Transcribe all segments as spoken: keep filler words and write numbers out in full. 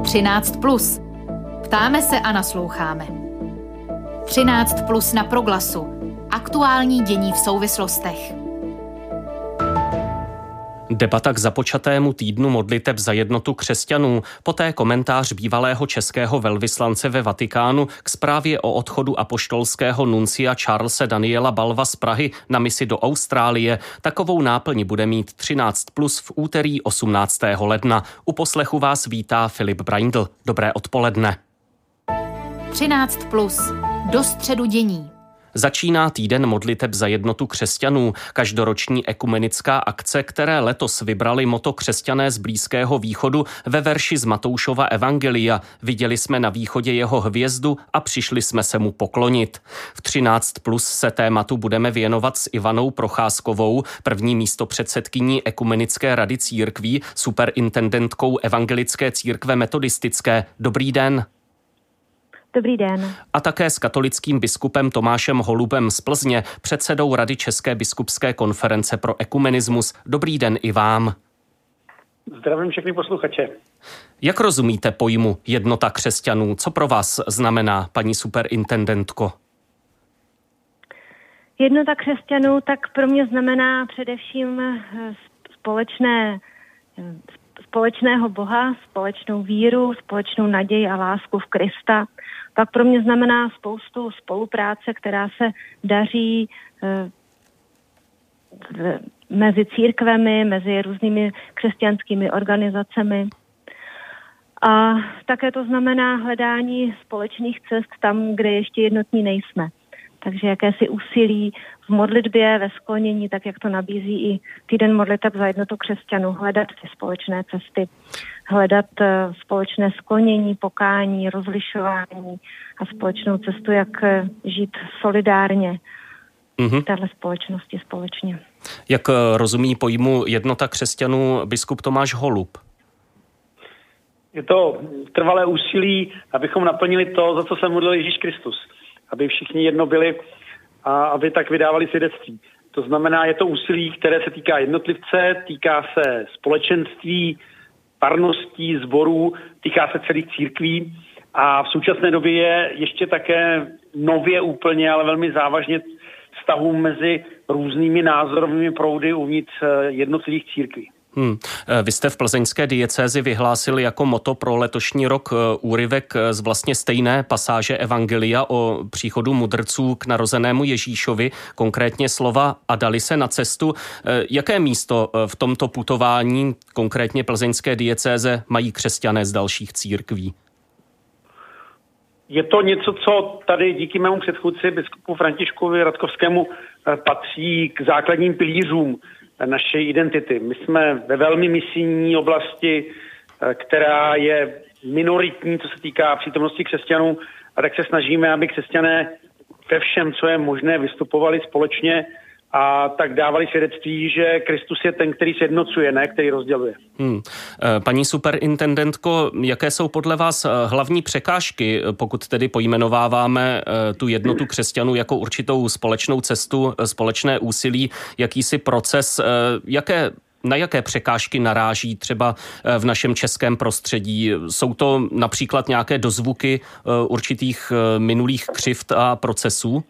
třináct plus. Ptáme se a nasloucháme. třináct plus na Proglasu. Aktuální dění v souvislostech. Debata k započatému týdnu modliteb za jednotu křesťanů, poté komentář bývalého českého velvyslance ve Vatikánu k zprávě o odchodu apoštolského nuncia Charlese Daniela Balva z Prahy na misi do Austrálie. Takovou náplň bude mít třináct plus v úterý osmnáctého ledna. U poslechu vás vítá Filip Braindl. Dobré odpoledne. třináct plus. Do středu dění. Začíná týden modliteb za jednotu křesťanů, každoroční ekumenická akce, které letos vybrali moto Křesťané z Blízkého východu ve verši z Matoušova evangelia. Viděli jsme na východě jeho hvězdu a přišli jsme se mu poklonit. V třináct plus se tématu budeme věnovat s Ivanou Procházkovou, první místopředsedkyní Ekumenické rady církví, superintendentkou Evangelické církve metodistické. Dobrý den. Dobrý den. A také s katolickým biskupem Tomášem Holubem z Plzně, předsedou Rady České biskupské konference pro ekumenismus. Dobrý den i vám. Zdravím všechny posluchače. Jak rozumíte pojmu jednota křesťanů? Co pro vás znamená, paní superintendentko? Jednota křesťanů tak pro mě znamená především společné, společného Boha, společnou víru, společnou naději a lásku v Krista. Pak pro mě znamená spoustu spolupráce, která se daří e, v, mezi církvemi, mezi různými křesťanskými organizacemi. A také to znamená hledání společných cest tam, kde ještě jednotní nejsme. Takže jakési úsilí v modlitbě, ve sklonění, tak jak to nabízí i týden modliteb za jednotu křesťanů, hledat ty společné cesty, hledat uh, společné sklonění, pokání, rozlišování a společnou cestu, jak uh, žít solidárně mm-hmm. v této společnosti společně. Jak uh, rozumí pojmu jednota křesťanů biskup Tomáš Holub? Je to trvalé úsilí, abychom naplnili to, za co se modlil Ježíš Kristus. Aby všichni jedno byli a aby tak vydávali svědectví. To znamená, je to úsilí, které se týká jednotlivce, týká se společenství, farností, sborů, týká se celých církví a v současné době je ještě také nově úplně, ale velmi závažně vztahů mezi různými názorovými proudy uvnitř jednotlivých církví. Hmm. Vy jste v plzeňské diecézi vyhlásili jako moto pro letošní rok úryvek z vlastně stejné pasáže evangelia o příchodu mudrců k narozenému Ježíšovi, konkrétně slova a dali se na cestu. Jaké místo v tomto putování, konkrétně plzeňské diecéze, mají křesťané z dalších církví? Je to něco, co tady díky mému předchůdci biskupu Františkovi Radkovskému patří k základním pilířům naší identity. My jsme ve velmi misijní oblasti, která je minoritní, co se týká přítomnosti křesťanů, a tak se snažíme, aby křesťané ve všem, co je možné, vystupovali společně a tak dávali svědectví, že Kristus je ten, který sjednocuje, ne který rozděluje. Hmm. Paní superintendentko, jaké jsou podle vás hlavní překážky, pokud tedy pojmenováváme tu jednotu křesťanů jako určitou společnou cestu, společné úsilí, jakýsi proces, jaké na jaké překážky naráží třeba v našem českém prostředí? Jsou to například nějaké dozvuky určitých minulých křivd a procesů?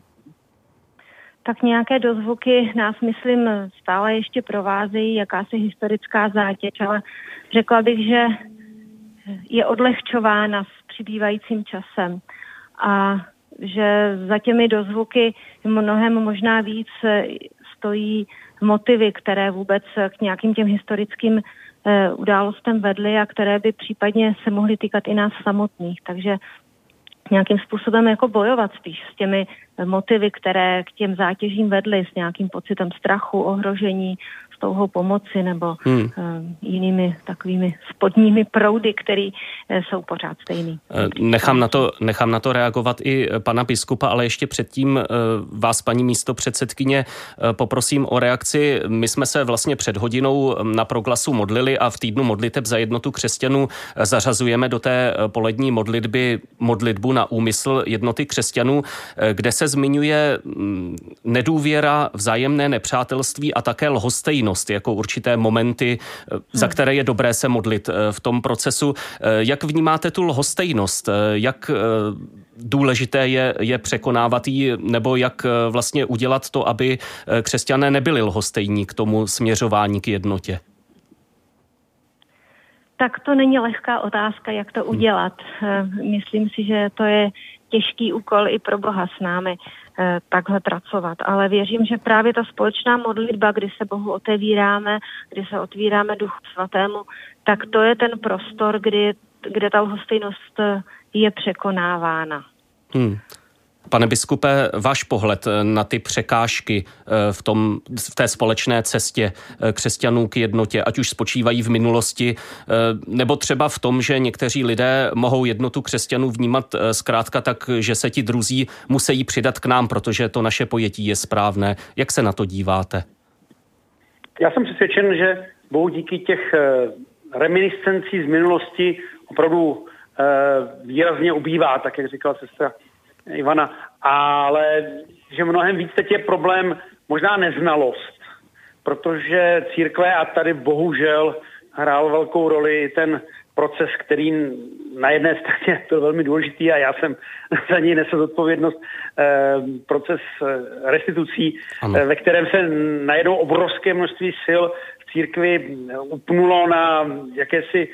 Tak nějaké dozvuky nás, myslím, stále ještě provázejí, jakási historická zátěž, ale řekla bych, že je odlehčována s přibývajícím časem a že za těmi dozvuky mnohem možná víc stojí motivy, které vůbec k nějakým těm historickým e, událostem vedly a které by případně se mohly týkat i nás samotných. Takže nějakým způsobem jako bojovat spíš s těmi motivy, které k těm zátěžím vedly, s nějakým pocitem strachu, ohrožení, s touhou pomoci nebo hmm. uh, jinými takovými spodními proudy, které uh, jsou pořád stejný. Nechám na, to, nechám na to reagovat i pana biskupa, ale ještě předtím uh, vás, paní místopředsedkyně, uh, poprosím o reakci. My jsme se vlastně před hodinou na Proglasu modlili a v týdnu modliteb za jednotu křesťanů zařazujeme do té polední modlitby modlitbu na úmysl jednoty křesťanů, kde se zmiňuje nedůvěra, vzájemné nepřátelství a také lhostejnost. lhostejnost jako určité momenty, za které je dobré se modlit v tom procesu. Jak vnímáte tu lhostejnost? Jak důležité je, je překonávat ji, nebo jak vlastně udělat to, aby křesťané nebyli lhostejní k tomu směřování k jednotě? Tak to není lehká otázka, jak to udělat. Myslím si, že to je těžký úkol i pro Boha s námi takhle pracovat. Ale věřím, že právě ta společná modlitba, kdy se Bohu otevíráme, kdy se otvíráme Duchu Svatému, tak to je ten prostor, kdy, kde ta lhostejnost je překonávána. Hmm. Pane biskupe, váš pohled na ty překážky v, tom, v té společné cestě křesťanů k jednotě, ať už spočívají v minulosti, nebo třeba v tom, že někteří lidé mohou jednotu křesťanů vnímat zkrátka tak, že se ti druzí musí přidat k nám, protože to naše pojetí je správné. Jak se na to díváte? Já jsem přesvědčen, že bohu díky těch reminiscencí z minulosti opravdu výrazně ubývá, tak jak říkala sestra Ivana, ale že mnohem víc teď je problém možná neznalost, protože církve, a tady bohužel hrál velkou roli ten proces, který na jedné straně byl velmi důležitý a já jsem za něj nesl zodpovědnost, proces restitucí, ano. Ve kterém se najednou obrovské množství sil v církvi upnulo na jakési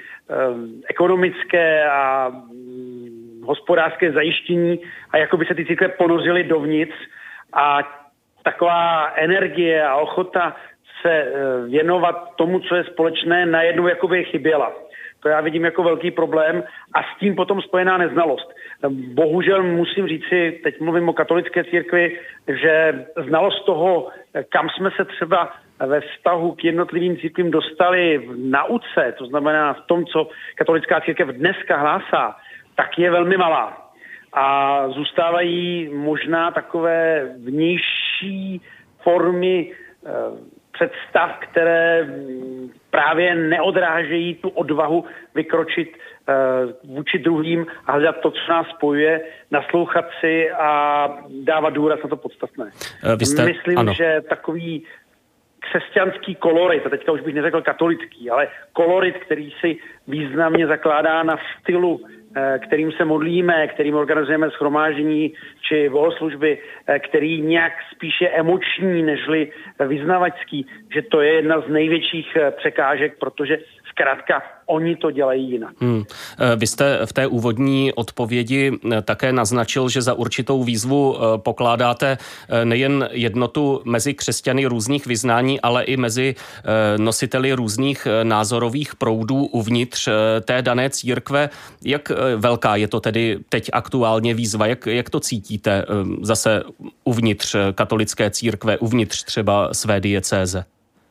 ekonomické a hospodářské zajištění a jako by se ty církve ponořily dovnitř a taková energie a ochota se věnovat tomu, co je společné, najednou jakoby chyběla. To já vidím jako velký problém a s tím potom spojená neznalost. Bohužel musím říci, teď mluvím o katolické církvi, že znalost toho, kam jsme se třeba ve vztahu k jednotlivým církvím dostali v nauce, to znamená v tom, co katolická církev dneska hlásá, tak je velmi malá. A zůstávají možná takové vnější formy e, představ, které právě neodrážejí tu odvahu vykročit e, vůči druhým a hledat to, co nás spojuje, naslouchat si a dávat důraz na to podstatné. Vy jste, Myslím, ano. že takový křesťanský kolorit, a teďka už bych neřekl katolický, ale kolorit, který si významně zakládá na stylu, kterým se modlíme, kterým organizujeme shromáždění či bohoslužby, který nějak spíše emoční nežli vyznavačský, že to je jedna z největších překážek, protože zkrátka oni to dělají jinak. Hmm. Vy jste v té úvodní odpovědi také naznačil, že za určitou výzvu pokládáte nejen jednotu mezi křesťany různých vyznání, ale i mezi nositeli různých názorových proudů uvnitř té dané církve. Jak velká je to tedy teď aktuálně výzva? Jak, jak to cítíte zase uvnitř katolické církve, uvnitř třeba své diecéze?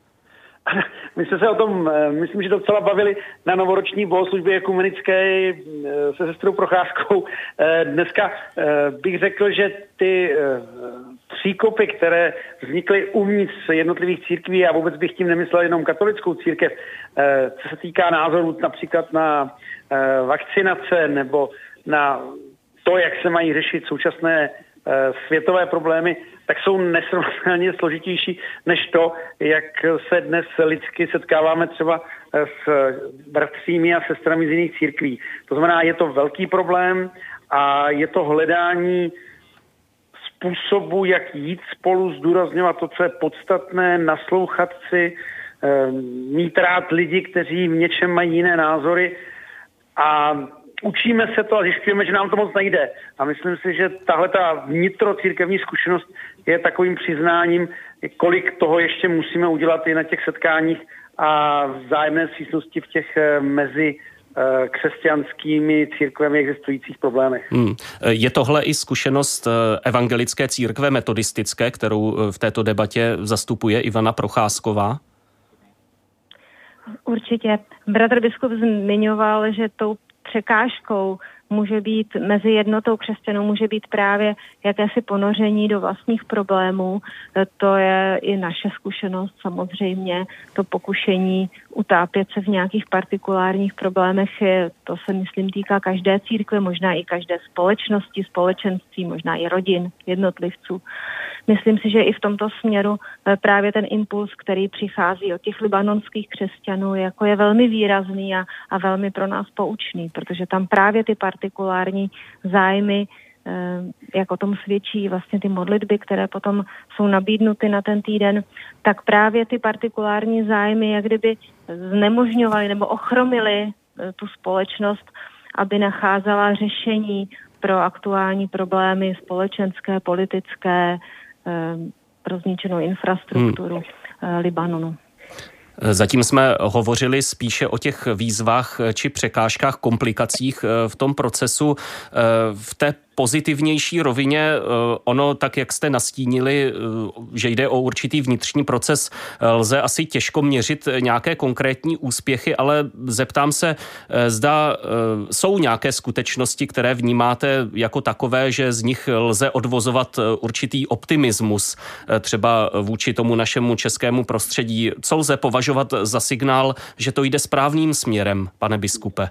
My jsme se o tom, myslím, že docela bavili na novoroční bohoslužbě ekumenické se sestrou Procházkou. Dneska bych řekl, že ty příkopy, které vznikly uvnitř jednotlivých církví, a vůbec bych tím nemyslel jenom katolickou církev, co se týká názorů například na vakcinace nebo na to, jak se mají řešit současné světové problémy, tak jsou nesrovnatelně složitější než to, jak se dnes lidsky setkáváme třeba s bratřími a sestrami z jiných církví. To znamená, je to velký problém a je to hledání způsobu, jak jít spolu, zdůrazňovat to, co je podstatné, naslouchat si, mít rád lidi, kteří v něčem mají jiné názory a učíme se to a zjišťujeme, že nám to moc nejde. A myslím si, že tahle ta vnitrocírkevní zkušenost je takovým přiznáním, kolik toho ještě musíme udělat i na těch setkáních a vzájemné vstřícnosti v těch mezi křesťanskými církvemi existujících problémech. Hmm. Je tohle i zkušenost evangelické církve metodistické, kterou v této debatě zastupuje Ivana Procházková? Určitě. Bratr biskup zmiňoval, že tou překážkou může být mezi jednotou křesťanů, může být právě jakési ponoření do vlastních problémů. To je i naše zkušenost samozřejmě, to pokušení utápět se v nějakých partikulárních problémech, je, to se myslím týká každé církve, možná i každé společnosti, společenství, možná i rodin, jednotlivců. Myslím si, že i v tomto směru právě ten impuls, který přichází od těch libanonských křesťanů, jako je velmi výrazný a, a velmi pro nás poučný, protože tam právě ty partikulární zájmy, jak o tom svědčí vlastně ty modlitby, které potom jsou nabídnuty na ten týden, tak právě ty partikulární zájmy jak kdyby znemožňovaly nebo ochromily tu společnost, aby nacházela řešení pro aktuální problémy společenské, politické, pro zničenou infrastrukturu hmm. Libanonu. Zatím jsme hovořili spíše o těch výzvách či překážkách, komplikacích v tom procesu. V té pozitivnější rovině ono, tak jak jste nastínili, že jde o určitý vnitřní proces, lze asi těžko měřit nějaké konkrétní úspěchy, ale zeptám se, zda jsou nějaké skutečnosti, které vnímáte jako takové, že z nich lze odvozovat určitý optimismus, třeba vůči tomu našemu českému prostředí. Co lze považovat za signál, že to jde správným směrem, pane biskupe?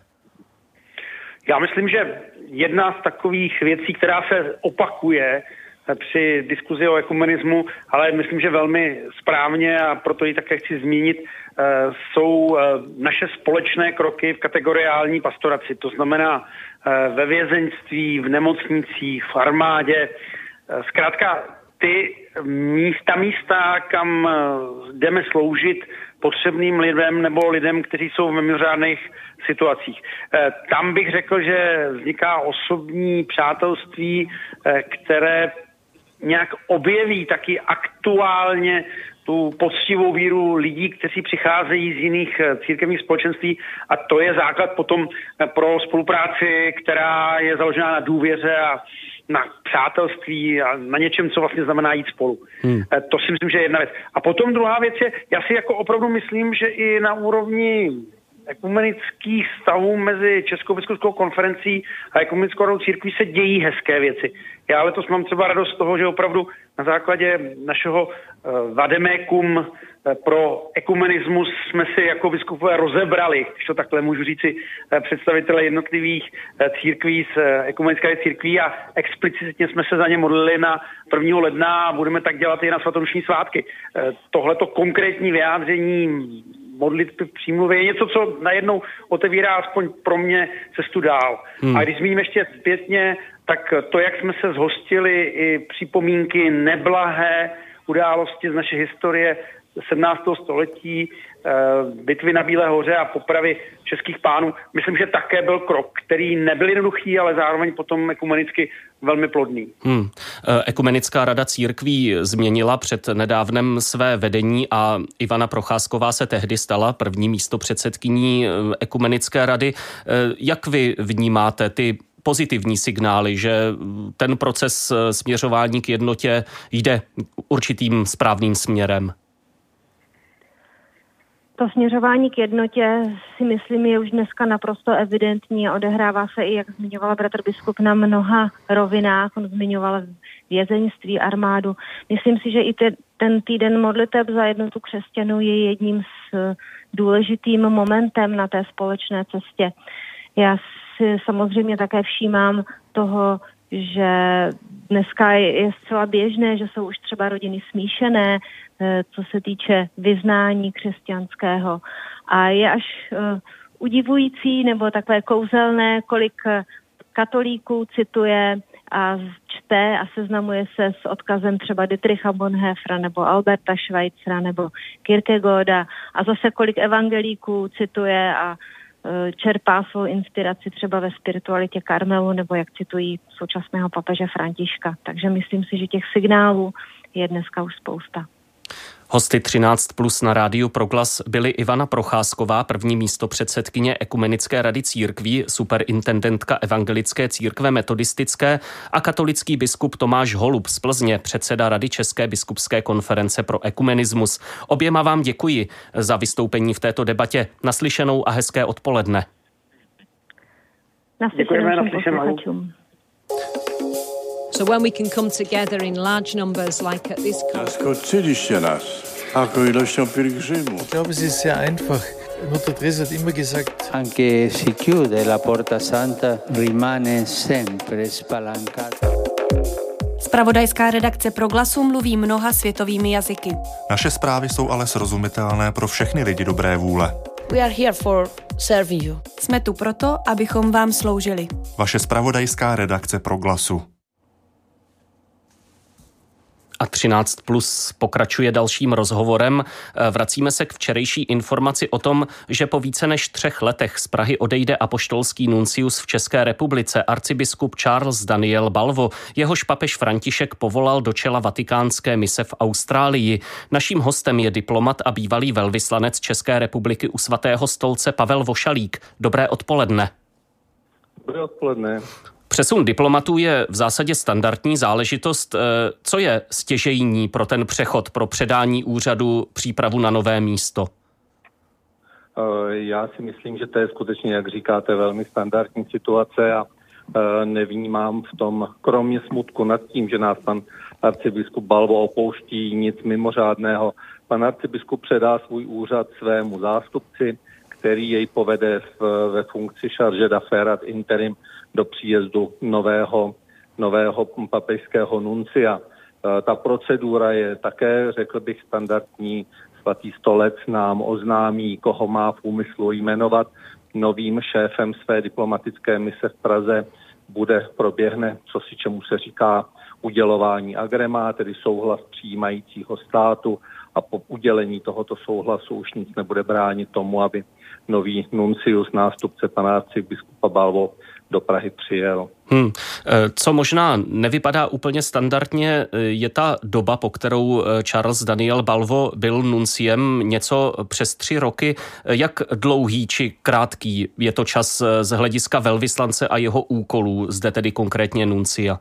Já myslím, že jedna z takových věcí, která se opakuje při diskuzi o ekumenismu, ale myslím, že velmi správně a proto ji také chci zmínit, jsou naše společné kroky v kategoriální pastoraci. To znamená ve vězeňství, v nemocnicích, v armádě. Zkrátka ty místa, místa, kam jdeme sloužit potřebným lidem nebo lidem, kteří jsou v mimořádných situacích. Tam bych řekl, že vzniká osobní přátelství, které nějak objeví taky aktuálně tu poctivou víru lidí, kteří přicházejí z jiných církevních společenství, a to je základ potom pro spolupráci, která je založená na důvěře a na přátelství a na něčem, co vlastně znamená jít spolu. Hmm. To si myslím, že je jedna věc. A potom druhá věc je, já si jako opravdu myslím, že i na úrovni ekumenických stavů mezi Českou biskupskou konferencí a ekumenickou radou církví se dějí hezké věci. Já letos mám třeba radost z toho, že opravdu na základě našeho uh, vademékum pro ekumenismus jsme si jako biskupové rozebrali, když to takhle můžu říci, představitele jednotlivých církví z ekumenické církví, a explicitně jsme se za ně modlili na prvního ledna a budeme tak dělat i na svatodušní svátky. Tohleto konkrétní vyjádření modlitby v přímluvě je něco, co najednou otevírá aspoň pro mě cestu dál. Hmm. A když zmíním ještě zpětně, tak to, jak jsme se zhostili i připomínky neblahé události z naší historie sedmnáctého století, bitvy na Bílé hoře a popravy českých pánů, myslím, že také byl krok, který nebyl jednoduchý, ale zároveň potom ekumenicky velmi plodný. Hmm. Ekumenická rada církví změnila před nedávnem své vedení a Ivana Procházková se tehdy stala první místopředsedkyní ekumenické rady. Jak vy vnímáte ty pozitivní signály, že ten proces směřování k jednotě jde určitým správným směrem? To směřování k jednotě si myslím je už dneska naprosto evidentní a odehrává se i, jak zmiňovala bratr biskup, na mnoha rovinách. On zmiňoval vězeňství, armádu. Myslím si, že i te, ten týden modliteb za jednotu křesťanů je jedním z důležitým momentem na té společné cestě. Já si samozřejmě také všímám toho, že dneska je zcela běžné, že jsou už třeba rodiny smíšené, co se týče vyznání křesťanského. A je až uh, udivující nebo takové kouzelné, kolik katolíků cituje a čte a seznamuje se s odkazem třeba Dietricha Bonhoeffera nebo Alberta Schweitzera nebo Kierkegaarda, a zase kolik evangelíků cituje a čerpá svou inspiraci třeba ve spiritualitě Karmelu, nebo jak citují současného papeže Františka. Takže myslím si, že těch signálů je dneska už spousta. Hosty třináct plus na rádiu Proglas byly Ivana Procházková, první místopředsedkyně Ekumenické rady církví, superintendentka Evangelické církve metodistické, a katolický biskup Tomáš Holub z Plzně, předseda Rady České biskupské konference pro ekumenismus. Oběma vám děkuji za vystoupení v této debatě. Naslyšenou a hezké odpoledne. Děkujeme našim posluchačům. So when we can come together in large numbers like at this Ich glaube, es ist sehr einfach. Mutter Teresa hat immer gesagt, anche si chiude la porta santa rimane sempre spalancata. Zpravodajská redakce Proglasu mluví mnoha světovými jazyky. Naše zprávy jsou ale srozumitelné pro všechny lidi dobré vůle. We are here for serving you. Jsme tu proto, abychom vám sloužili. Vaše zpravodajská redakce Proglasu. A třináct plus pokračuje dalším rozhovorem. Vracíme se k včerejší informaci o tom, že po více než třech letech z Prahy odejde apoštolský nuncius v České republice arcibiskup Charles Daniel Balvo. Jehož papež František povolal do čela vatikánské mise v Austrálii. Naším hostem je diplomat a bývalý velvyslanec České republiky u Svatého stolce Pavel Vošalík. Dobré odpoledne. Dobré odpoledne. Přesun diplomatů je v zásadě standardní záležitost. Co je stěžejní pro ten přechod, pro předání úřadu, přípravu na nové místo? Já si myslím, že to je skutečně, jak říkáte, velmi standardní situace a nevnímám v tom, kromě smutku nad tím, že nás pan arcibiskup Balvo opouští, nic mimořádného. Pan arcibiskup předá svůj úřad svému zástupci, který jej povede v, ve funkci charge d'affaires ad interim do příjezdu nového, nového papežského nuncia. Ta procedura je také, řekl bych, standardní. Svatý stolec nám oznámí, koho má v úmyslu jmenovat novým šéfem své diplomatické mise v Praze. Bude, proběhne, co si čemu se říká, udělování agrema, tedy souhlas přijímajícího státu, a po udělení tohoto souhlasu už nic nebude bránit tomu, aby nový nuncius, nástupce pana arcibiskupa Balvo, do Prahy přijel. Hmm. Co možná nevypadá úplně standardně, je ta doba, po kterou Charles Daniel Balvo byl nunciem, něco přes tři roky. Jak dlouhý či krátký je to čas z hlediska velvyslance a jeho úkolů, zde tedy konkrétně nuncia?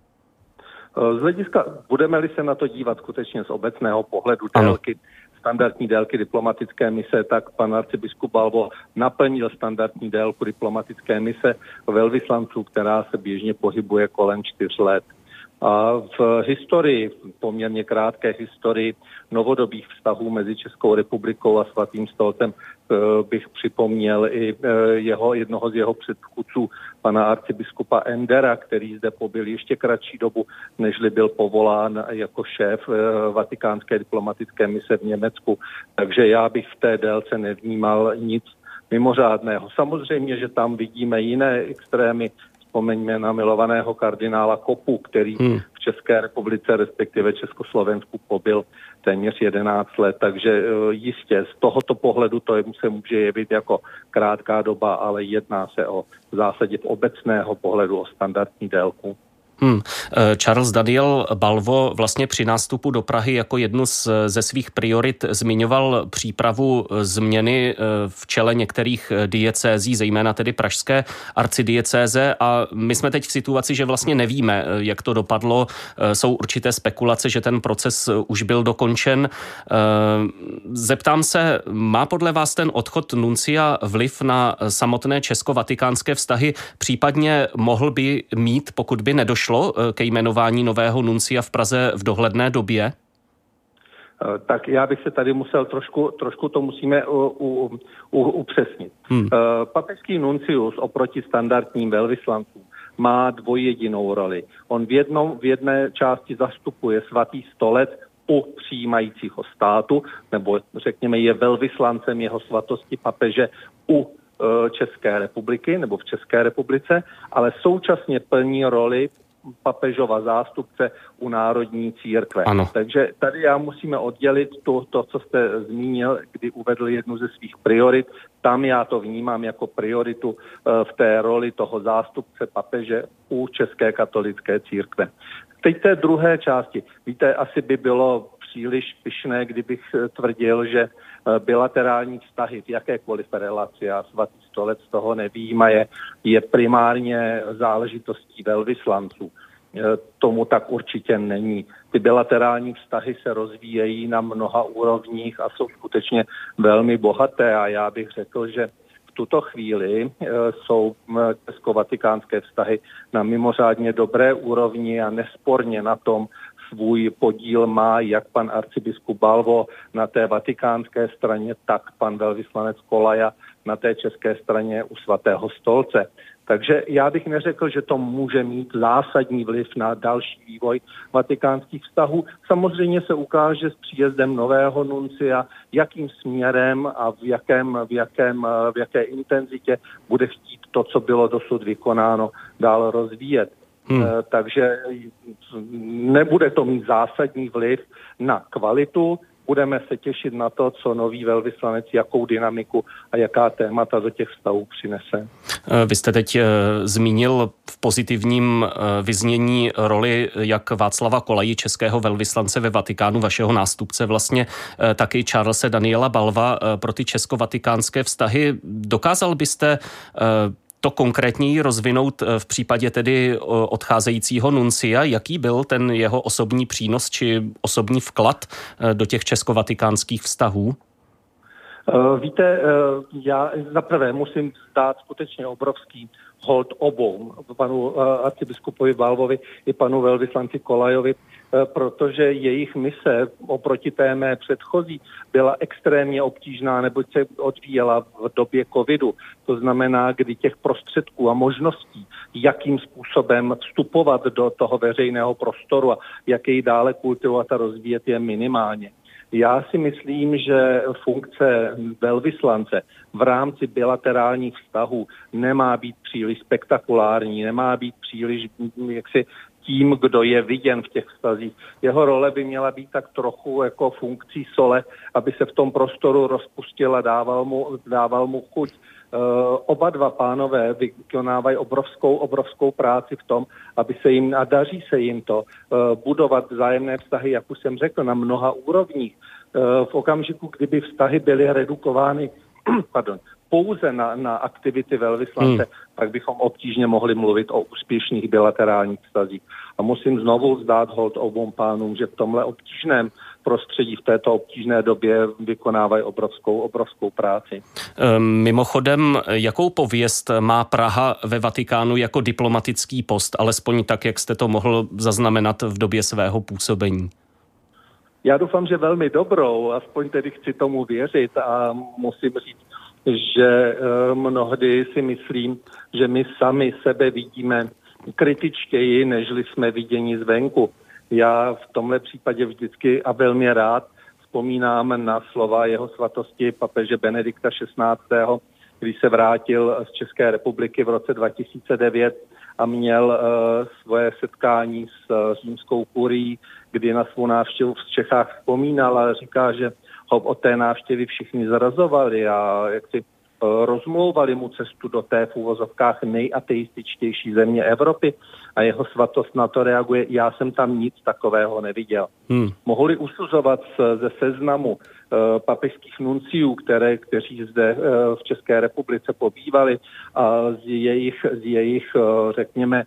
Z hlediska, budeme-li se na to dívat skutečně z obecného pohledu délky, standardní délky diplomatické mise, tak pan arcibiskup Balvo naplnil standardní délku diplomatické mise velvyslanců, která se běžně pohybuje kolem čtyř let. A v historii, v poměrně krátké historii novodobých vztahů mezi Českou republikou a Svatým stolcem bych připomněl i jeho, jednoho z jeho předchůdců, pana arcibiskupa Endera, který zde pobyl ještě kratší dobu, nežli byl povolán jako šéf vatikánské diplomatické mise v Německu. Takže já bych v té délce nevnímal nic mimořádného. Samozřejmě, že tam vidíme jiné extrémy. Vzpomeňme na milovaného kardinála Kopu, který hmm. v České republice, respektive Československu, pobyl téměř jedenáct let, takže jistě z tohoto pohledu to se může jevit jako krátká doba, ale jedná se o v zásadě v obecného pohledu o standardní délku. Hmm. Charles Daniel Balvo vlastně při nástupu do Prahy jako jednu z, ze svých priorit zmiňoval přípravu změny v čele některých diecézí, zejména tedy pražské arcidiecéze, a my jsme teď v situaci, že vlastně nevíme, jak to dopadlo. Jsou určité spekulace, že ten proces už byl dokončen. Zeptám se, má podle vás ten odchod nuncia vliv na samotné česko-vatikánské vztahy, případně mohl by mít, pokud by nedošlo ke jmenování nového nuncia v Praze v dohledné době? Tak já bych se tady musel trošku, trošku to musíme u, u, u, upřesnit. Hmm. Papežský nuncius oproti standardním velvyslancům má dvojjedinou roli. On v, jednom, v jedné části zastupuje Svatý stolec u přijímajícího státu, nebo řekněme je velvyslancem jeho svatosti papeže u České republiky, nebo v České republice, ale současně plní roli papežova zástupce u národní církve. Ano. Takže tady já musíme oddělit to, to, co jste zmínil, kdy uvedl jednu ze svých priorit. Tam já to vnímám jako prioritu v té roli toho zástupce papeže u České katolické církve. Teď té druhé části. Víte, asi by bylo příliš pyšné, kdybych tvrdil, že bilaterální vztahy v jakékoliv relaci, a Svatý stolec toho nevyjímaje, je primárně záležitostí velvyslanců. Tomu tak určitě není. Ty bilaterální vztahy se rozvíjejí na mnoha úrovních a jsou skutečně velmi bohaté, a já bych řekl, že v tuto chvíli jsou česko-vatikánské vztahy na mimořádně dobré úrovni a nesporně na tom svůj podíl má jak pan arcibiskup Balvo na té vatikánské straně, tak pan velvyslanec Kolaja na té české straně u Svatého stolce. Takže já bych neřekl, že to může mít zásadní vliv na další vývoj vatikánských vztahů. Samozřejmě se ukáže s příjezdem nového nuncia, jakým směrem a v, jakém, v, jakém, v jaké intenzitě bude chtít to, co bylo dosud vykonáno, dál rozvíjet. Hmm. Takže nebude to mít zásadní vliv na kvalitu. Budeme se těšit na to, co nový velvyslanec, jakou dynamiku a jaká témata do těch vztahů přinese. Vy jste teď zmínil v pozitivním vyznění roli jak Václava Kolaji, českého velvyslance ve Vatikánu, vašeho nástupce vlastně, taky Charlese Daniela Balva pro ty česko-vatikánské vztahy. Dokázal byste to konkrétněji rozvinout v případě tedy odcházejícího nuncia? Jaký byl ten jeho osobní přínos či osobní vklad do těch česko-vatikánských vztahů? Víte, já zaprvé musím dát skutečně obrovský hold obou, panu arcibiskupovi Balvovi i panu velvyslanci Kolajovi, protože jejich mise oproti té mé předchozí byla extrémně obtížná, neboť se odvíjela v době covidu. To znamená, kdy těch prostředků a možností, jakým způsobem vstupovat do toho veřejného prostoru a jak jej dále kultivovat a rozvíjet, je minimálně. Já si myslím, že funkce velvyslance v rámci bilaterálních vztahů nemá být příliš spektakulární, nemá být příliš jaksi tím, kdo je viděn v těch vztazích. Jeho role by měla být tak trochu jako funkcí sole, aby se v tom prostoru rozpustil a dával mu, dával mu chuť. Uh, oba dva pánové vykonávají obrovskou, obrovskou práci v tom, aby se jim, a daří se jim to, uh, budovat vzájemné vztahy, jak už jsem řekl, na mnoha úrovních. Uh, v okamžiku, kdyby vztahy byly redukovány pardon, pouze na, na aktivity velvyslance, hmm. tak bychom obtížně mohli mluvit o úspěšných bilaterálních vztazích. A musím znovu vzdát hold obou pánům, že v tomhle obtížném prostředí v této obtížné době vykonávají obrovskou, obrovskou práci. Mimochodem, jakou pověst má Praha ve Vatikánu jako diplomatický post, alespoň tak, jak jste to mohl zaznamenat v době svého působení? Já doufám, že velmi dobrou, aspoň tedy chci tomu věřit a musím říct, že mnohdy si myslím, že my sami sebe vidíme kritičtěji, nežli jsme viděni zvenku. Já v tomhle případě vždycky a velmi rád vzpomínám na slova jeho svatosti papeže Benedikta šestnáctého, když se vrátil z České republiky v roce dva tisíce devět a měl uh, svoje setkání s uh, římskou kurií, kdy na svou návštěvu v Čechách vzpomínal a říká, že ho od té návštěvy všichni zarazovali a jak si uh, rozmlouvali mu cestu do té v uvozovkách nejateističtější země Evropy a jeho svatost na to reaguje, já jsem tam nic takového neviděl. Hmm. Mohli usuzovat ze seznamu uh, papežských nunciů, které, kteří zde uh, v České republice pobývali a z jejich, z jejich uh, řekněme,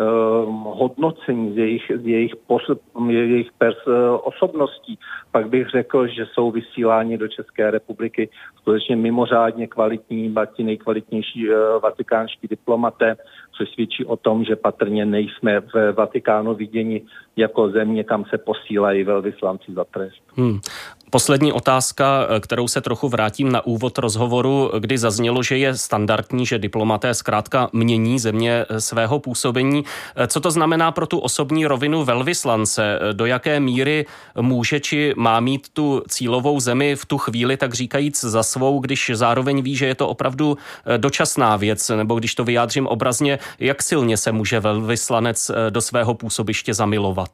hodnocení z jejich, z jejich, pos, jejich pers, osobností, pak bych řekl, že jsou vysíláni do České republiky skutečně mimořádně kvalitní, ba ti nejkvalitnější vatikánští diplomaté, což svědčí o tom, že patrně nejsme v Vatikánu viděni jako země, kam se posílají velvyslanci za trest. Hmm. Poslední otázka, kterou se trochu vrátím na úvod rozhovoru, kdy zaznělo, že je standardní, že diplomaté zkrátka mění země svého působení. Co to znamená pro tu osobní rovinu velvyslance? Do jaké míry může či má mít tu cílovou zemi v tu chvíli, tak říkajíc, za svou, když zároveň ví, že je to opravdu dočasná věc, nebo když to vyjádřím obrazně, jak silně se může velvyslanec do svého působiště zamilovat?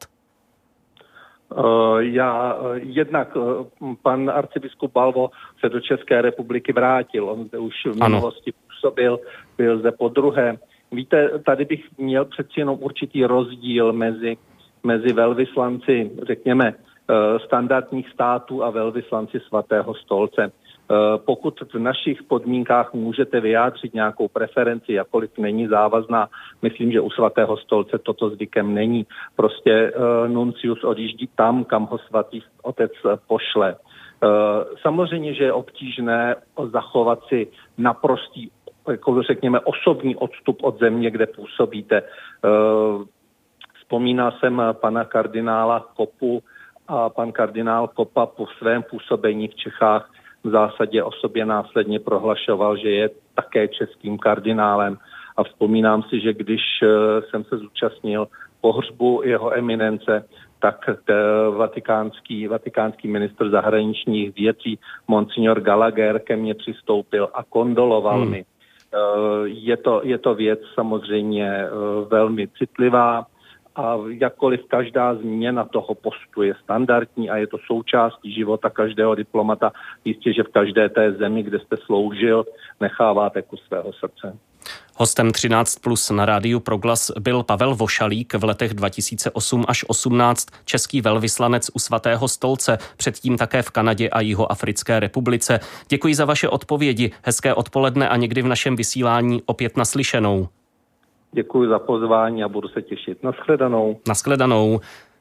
Já jednak pan arcibiskup Balvo se do České republiky vrátil. On zde už v minulosti působil, byl zde po druhé. Víte, tady bych měl přeci jenom určitý rozdíl mezi, mezi velvyslanci, řekněme, standardních států a velvyslanci Svatého stolce. Pokud v našich podmínkách můžete vyjádřit nějakou preferenci, jakkoliv není závazná, myslím, že u Svatého stolce toto zvykem není. Prostě nuncius odjíždí tam, kam ho Svatý otec pošle. Samozřejmě, že je obtížné zachovat si naprostý, jako řekněme, osobní odstup od země, kde působíte. Vzpomínal jsem pana kardinála Kopu a pan kardinál Kopa po svém působení v Čechách v zásadě o sobě následně prohlašoval, že je také českým kardinálem. A vzpomínám si, že když jsem se zúčastnil pohřbu jeho eminence, tak vatikánský, vatikánský ministr zahraničních věcí Monsignor Gallagher ke mně přistoupil a kondoloval hmm. mi. Je to, je to věc samozřejmě velmi citlivá a jakkoliv každá změna toho postu je standardní a je to součástí života každého diplomata, jistě, že v každé té zemi, kde jste sloužil, necháváte kus svého srdce. Hostem třináct plus na rádiu Proglas byl Pavel Vošalík, v letech dva tisíce osm až osmnáct český velvyslanec u Svatého stolce, předtím také v Kanadě a Jihoafrické republice. Děkuji za vaše odpovědi, hezké odpoledne a někdy v našem vysílání opět naslyšenou. Děkuji za pozvání a budu se těšit. Nashledanou. Nashledanou.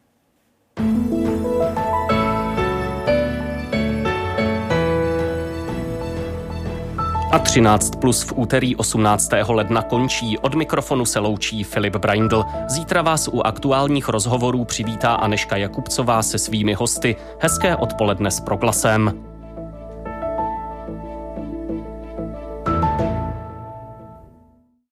A třináct plus v úterý osmnáctého ledna končí. Od mikrofonu se loučí Filip Braindl. Zítra vás u aktuálních rozhovorů přivítá Anežka Jakubcová se svými hosty. Hezké odpoledne s Proglasem.